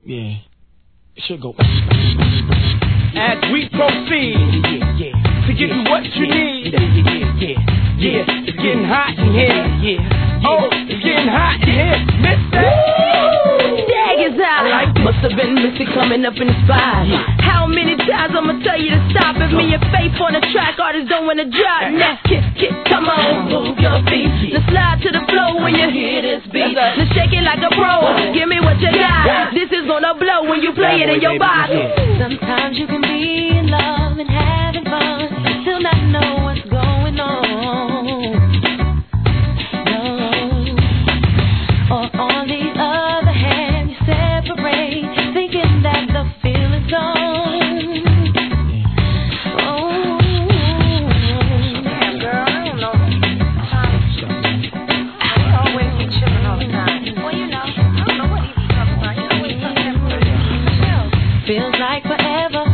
Yeah. It should go. As we proceed to give you what you need. Yeah, it's getting hot in here. Oh, it's getting hot in here. Mr. Dag is out. Must have been Missy coming up in the spot. How many times I'ma tell you to stop? If me and Faith on the track, artists don't wanna drop. Now, come on, move your feet. Now slide to the floor when you hear this beat. Now shake it like a pro. Give me what you got. This is gonna blow when you play it in your body. Sometimes you can be in love and having fun, still not know what's going on. No. Or on the other hand, you separate, thinking that the feeling's gone. Oh. Damn, girl, I don't know. I always be chilling all the time. Well, you know, I don't know what he be talking about. You know what he's talking about. Feels like forever.